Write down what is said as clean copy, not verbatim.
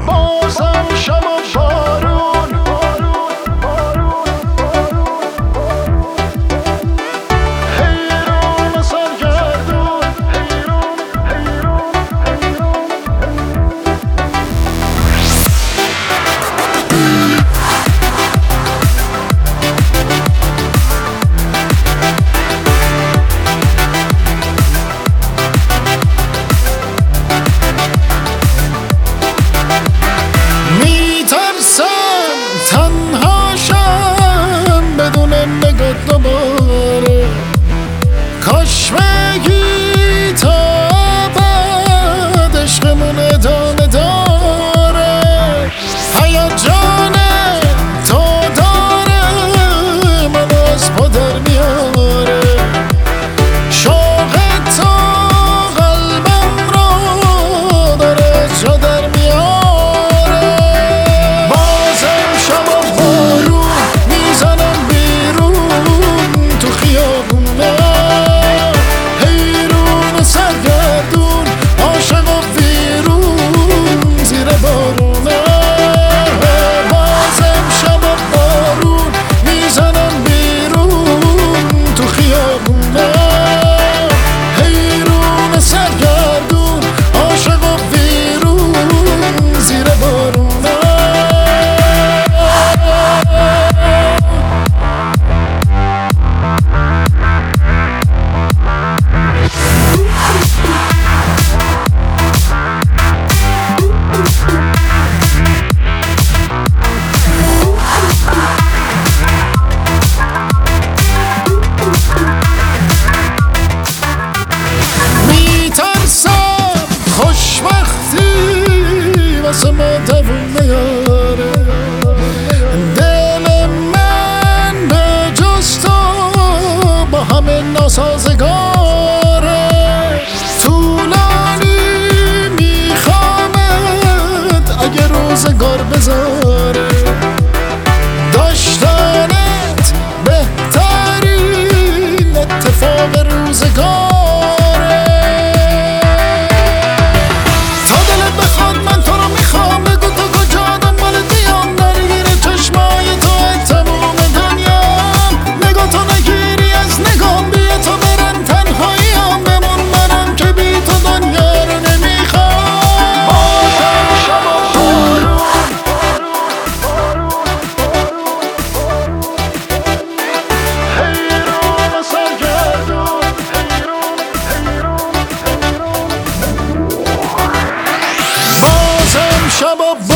بازم شب و بارون، حیران سرگردون، دوباره کاش بگی تا بعد عشقمون ادامه داره، هیجان تو داره منو از پا در میاره، شوق تو قلبم رو داره از جا در میاره، بازم شب و بارون میزنم تو خیابونه، حیرون سرگردون عاشق و ویرون زیر بارونه، بازم شب و بارون میزنم بیرون تو خیابونه، حیرون سرگردون عاشق و ویرون زیر بارونه. واسه ما دوون نیاره، دل من به جز تو با همه ناسازگاره، طولانی میخوامت اگه روزگار بذاره، داشتنت بهترین اتفاق روزگار، شب